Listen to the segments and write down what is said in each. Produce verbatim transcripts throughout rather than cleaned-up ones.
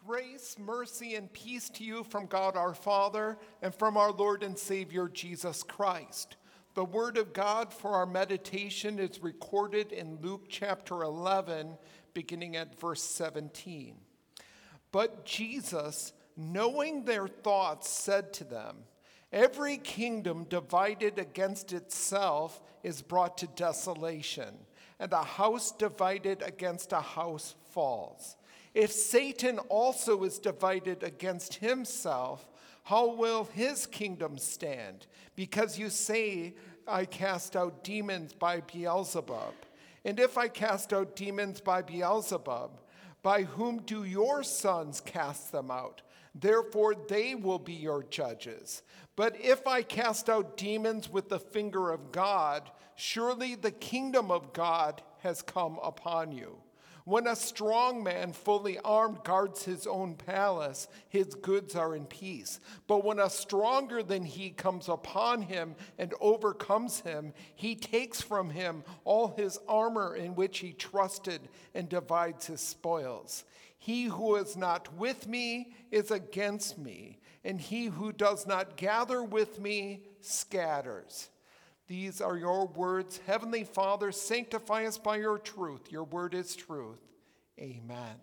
Grace, mercy, and peace to you from God our Father and from our Lord and Savior Jesus Christ. The word of God for our meditation is recorded in Luke chapter eleven, beginning at verse seventeen. But Jesus, knowing their thoughts, said to them, "Every kingdom divided against itself is brought to desolation, and a house divided against a house falls. If Satan also is divided against himself, how will his kingdom stand? Because you say, I cast out demons by Beelzebub. And if I cast out demons by Beelzebub, by whom do your sons cast them out? Therefore they will be your judges. But if I cast out demons with the finger of God, surely the kingdom of God has come upon you. When a strong man fully armed guards his own palace, his goods are in peace. But when a stronger than he comes upon him and overcomes him, he takes from him all his armor in which he trusted and divides his spoils. He who is not with me is against me, and he who does not gather with me scatters." These are your words. Heavenly Father, sanctify us by your truth. Your word is truth. Amen.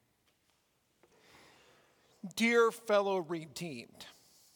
Dear fellow redeemed,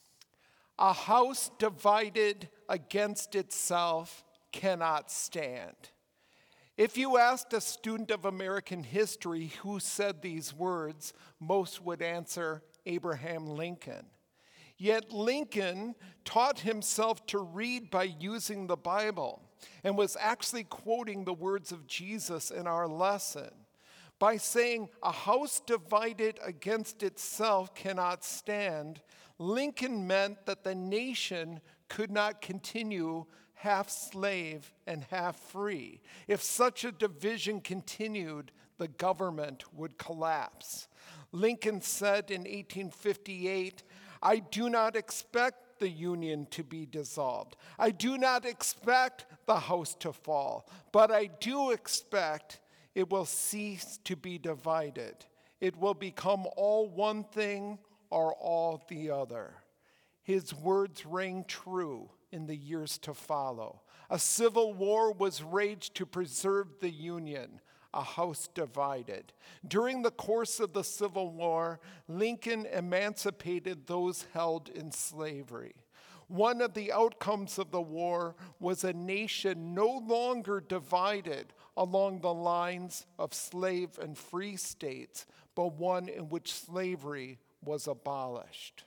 a house divided against itself cannot stand. If you asked a student of American history who said these words, most would answer Abraham Lincoln. Yet Lincoln taught himself to read by using the Bible and was actually quoting the words of Jesus in our lesson. By saying, "A house divided against itself cannot stand," Lincoln meant that the nation could not continue half slave and half free. If such a division continued, the government would collapse. Lincoln said in eighteen fifty-eight, "I do not expect the Union to be dissolved. I do not expect the house to fall, but I do expect it will cease to be divided. It will become all one thing or all the other." His words rang true in the years to follow. A civil war was waged to preserve the Union, a house divided. During the course of the Civil War, Lincoln emancipated those held in slavery. One of the outcomes of the war was a nation no longer divided along the lines of slave and free states, but one in which slavery was abolished.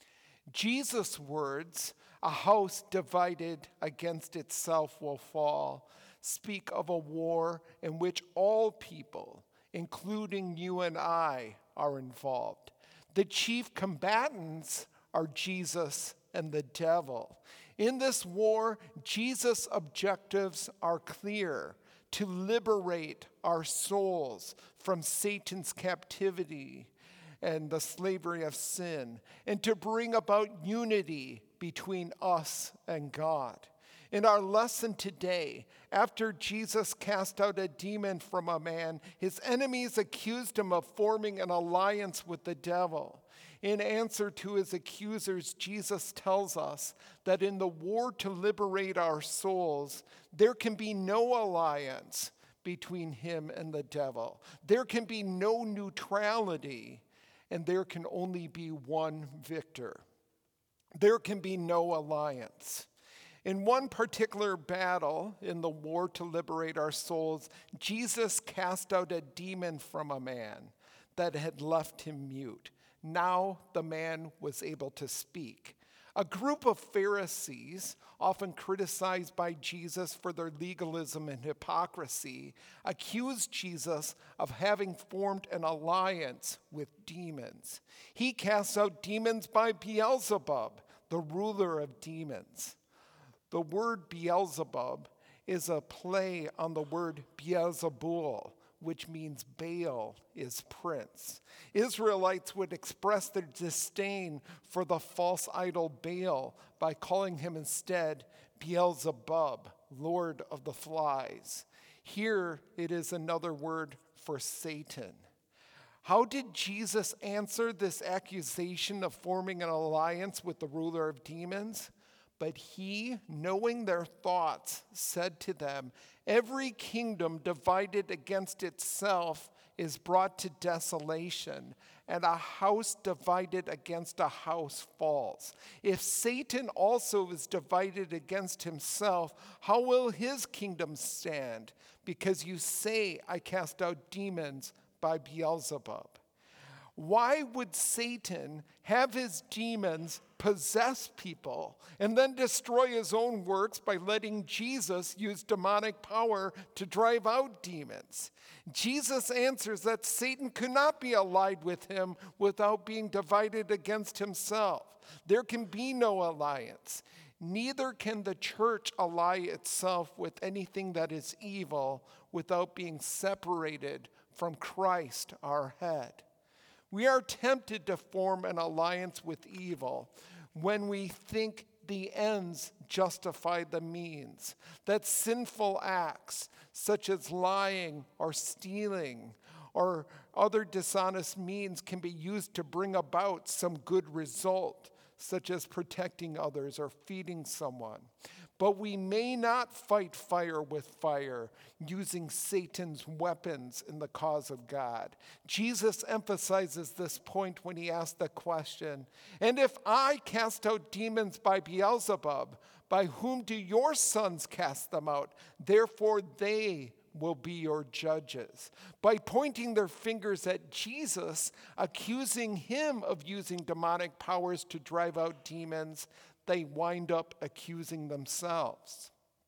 Jesus' words, "A house divided against itself will fall," speak of a war in which all people, including you and I, are involved. The chief combatants are Jesus and the devil. In this war, Jesus' objectives are clear: to liberate our souls from Satan's captivity and the slavery of sin, and to bring about unity between us and God. In our lesson today, after Jesus cast out a demon from a man, his enemies accused him of forming an alliance with the devil. In answer to his accusers, Jesus tells us that in the war to liberate our souls, there can be no alliance between him and the devil. There can be no neutrality, and there can only be one victor. There can be no alliance. In one particular battle in the war to liberate our souls, Jesus cast out a demon from a man that had left him mute. Now the man was able to speak. A group of Pharisees, often criticized by Jesus for their legalism and hypocrisy, accused Jesus of having formed an alliance with demons. He casts out demons by Beelzebub, the ruler of demons. The word Beelzebub is a play on the word Beelzebul, which means Baal is prince. Israelites would express their disdain for the false idol Baal by calling him instead Beelzebub, Lord of the Flies. Here it is another word for Satan. How did Jesus answer this accusation of forming an alliance with the ruler of demons? But he, knowing their thoughts, said to them, "Every kingdom divided against itself is brought to desolation, and a house divided against a house falls. If Satan also is divided against himself, how will his kingdom stand? Because you say, 'I cast out demons by Beelzebub.'" Why would Satan have his demons possess people and then destroy his own works by letting Jesus use demonic power to drive out demons? Jesus answers that Satan could not be allied with him without being divided against himself. There can be no alliance. Neither can the church ally itself with anything that is evil without being separated from Christ, our head. We are tempted to form an alliance with evil when we think the ends justify the means, that sinful acts such as lying or stealing or other dishonest means can be used to bring about some good result, such as protecting others or feeding someone. But we may not fight fire with fire using Satan's weapons in the cause of God. Jesus emphasizes this point when he asks the question, "And if I cast out demons by Beelzebub, by whom do your sons cast them out? Therefore they will be your judges." By pointing their fingers at Jesus, accusing him of using demonic powers to drive out demons, they wind up accusing themselves.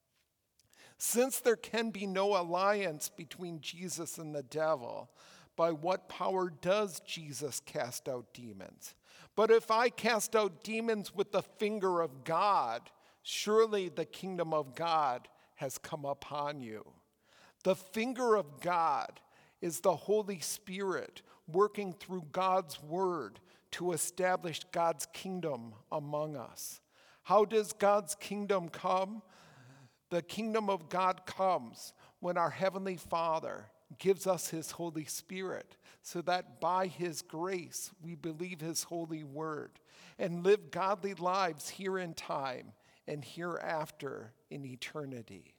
Since there can be no alliance between Jesus and the devil, by what power does Jesus cast out demons? But if I cast out demons with the finger of God, surely the kingdom of God has come upon you. The finger of God is the Holy Spirit working through God's word to establish God's kingdom among us. How does God's kingdom come? The kingdom of God comes when our Heavenly Father gives us his Holy Spirit, so that by his grace we believe his holy word and live godly lives here in time and hereafter in eternity.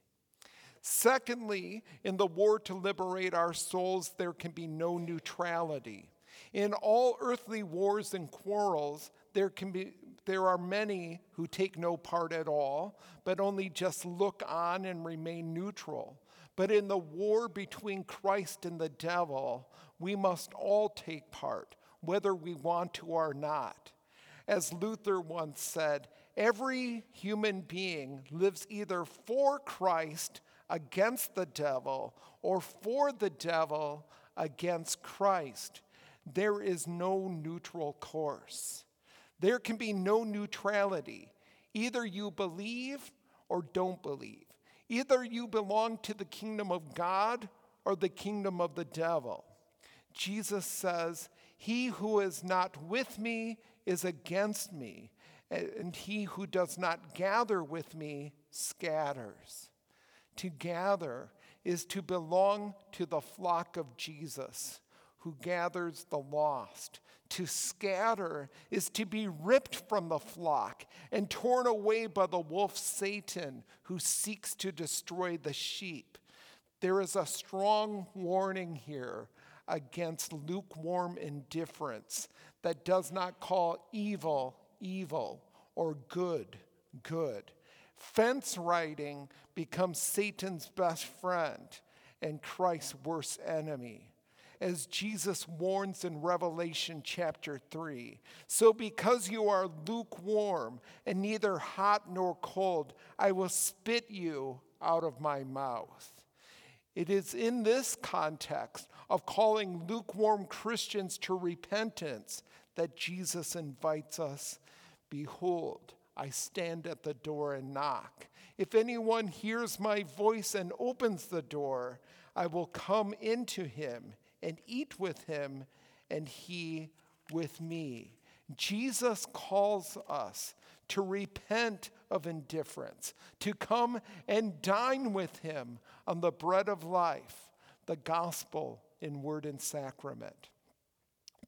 Secondly, in the war to liberate our souls, there can be no neutrality. In all earthly wars and quarrels, there can be there are many who take no part at all, but only just look on and remain neutral. But in the war between Christ and the devil, we must all take part, whether we want to or not. As Luther once said, every human being lives either for Christ against the devil or for the devil against Christ. There is no neutral course. There can be no neutrality. Either you believe or don't believe. Either you belong to the kingdom of God or the kingdom of the devil. Jesus says, "He who is not with me is against me, and he who does not gather with me scatters." To gather is to belong to the flock of Jesus, who gathers the lost. To scatter is to be ripped from the flock and torn away by the wolf Satan, who seeks to destroy the sheep. There is a strong warning here against lukewarm indifference that does not call evil, evil, or good, good. Fence riding becomes Satan's best friend and Christ's worst enemy. As Jesus warns in Revelation chapter three, "So because you are lukewarm and neither hot nor cold, I will spit you out of my mouth." It is in this context of calling lukewarm Christians to repentance that Jesus invites us, "Behold, I stand at the door and knock. If anyone hears my voice and opens the door, I will come into him and eat with him, and he with me." Jesus calls us to repent of indifference, to come and dine with him on the bread of life, the gospel in word and sacrament.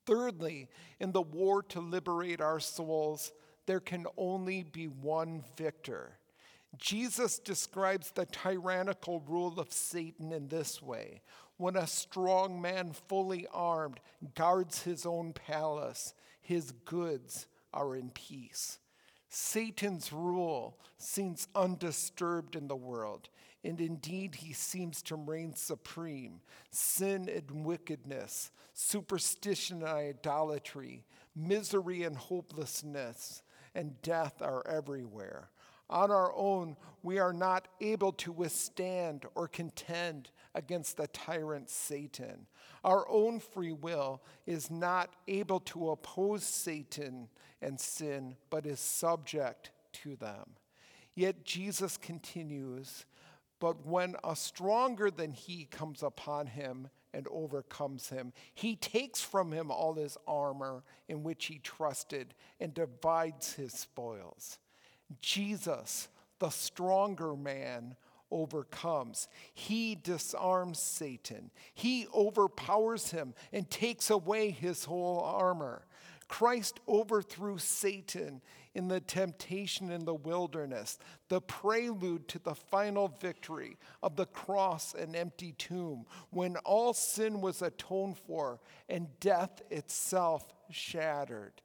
Thirdly, in the war to liberate our souls, there can only be one victor. Jesus describes the tyrannical rule of Satan in this way: when a strong man fully armed guards his own palace, his goods are in peace. Satan's rule seems undisturbed in the world, and indeed he seems to reign supreme. Sin and wickedness, superstition and idolatry, misery and hopelessness, and death are everywhere. On our own, we are not able to withstand or contend against the tyrant Satan. Our own free will is not able to oppose Satan and sin, but is subject to them. Yet Jesus continues, but when a stronger than he comes upon him and overcomes him, he takes from him all his armor in which he trusted and divides his spoils. Jesus, the stronger man, overcomes. He disarms Satan. He overpowers him and takes away his whole armor. Christ overthrew Satan in the temptation in the wilderness, the prelude to the final victory of the cross and empty tomb, when all sin was atoned for and death itself shattered.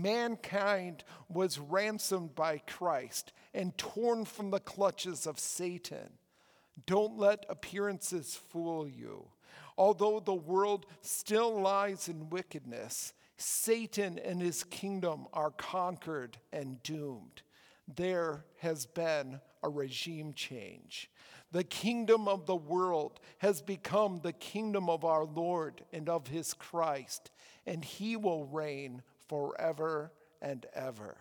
Mankind was ransomed by Christ and torn from the clutches of Satan. Don't let appearances fool you. Although the world still lies in wickedness, Satan and his kingdom are conquered and doomed. There has been a regime change. The kingdom of the world has become the kingdom of our Lord and of his Christ, and he will reign forever and ever.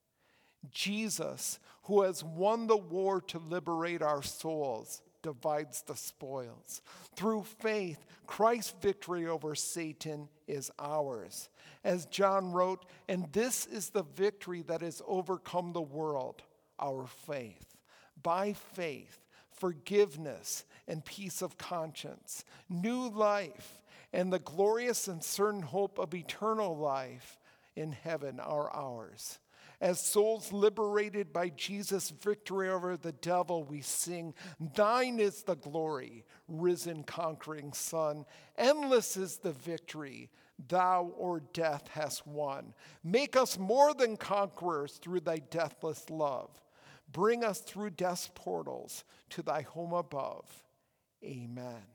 Jesus, who has won the war to liberate our souls, divides the spoils. Through faith, Christ's victory over Satan is ours. As John wrote, and this is the victory that has overcome the world, our faith. By faith, forgiveness and peace of conscience, new life, and the glorious and certain hope of eternal life in heaven are ours. As souls liberated by Jesus' victory over the devil, we sing, thine is the glory, risen conquering Son. Endless is the victory thou o'er death hast won. Make us more than conquerors through thy deathless love. Bring us through death's portals to thy home above. Amen.